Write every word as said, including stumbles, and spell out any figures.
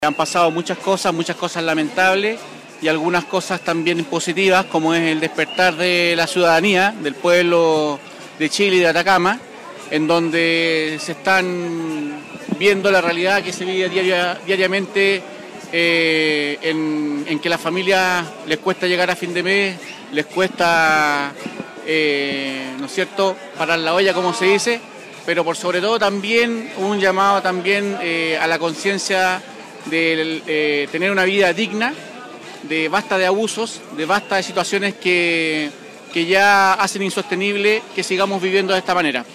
Han pasado muchas cosas, muchas cosas lamentables y algunas cosas también positivas, como es el despertar de la ciudadanía, del pueblo de Chile y de Atacama, en donde se están viendo la realidad que se vive diaria, diariamente, eh, en, en que a las familias les cuesta llegar a fin de mes, les cuesta, eh, ¿no es cierto?, parar la olla, como se dice, pero por sobre todo también un llamado también eh, a la conciencia de eh, tener una vida digna, de basta de abusos, de basta de situaciones que, que ya hacen insostenible que sigamos viviendo de esta manera.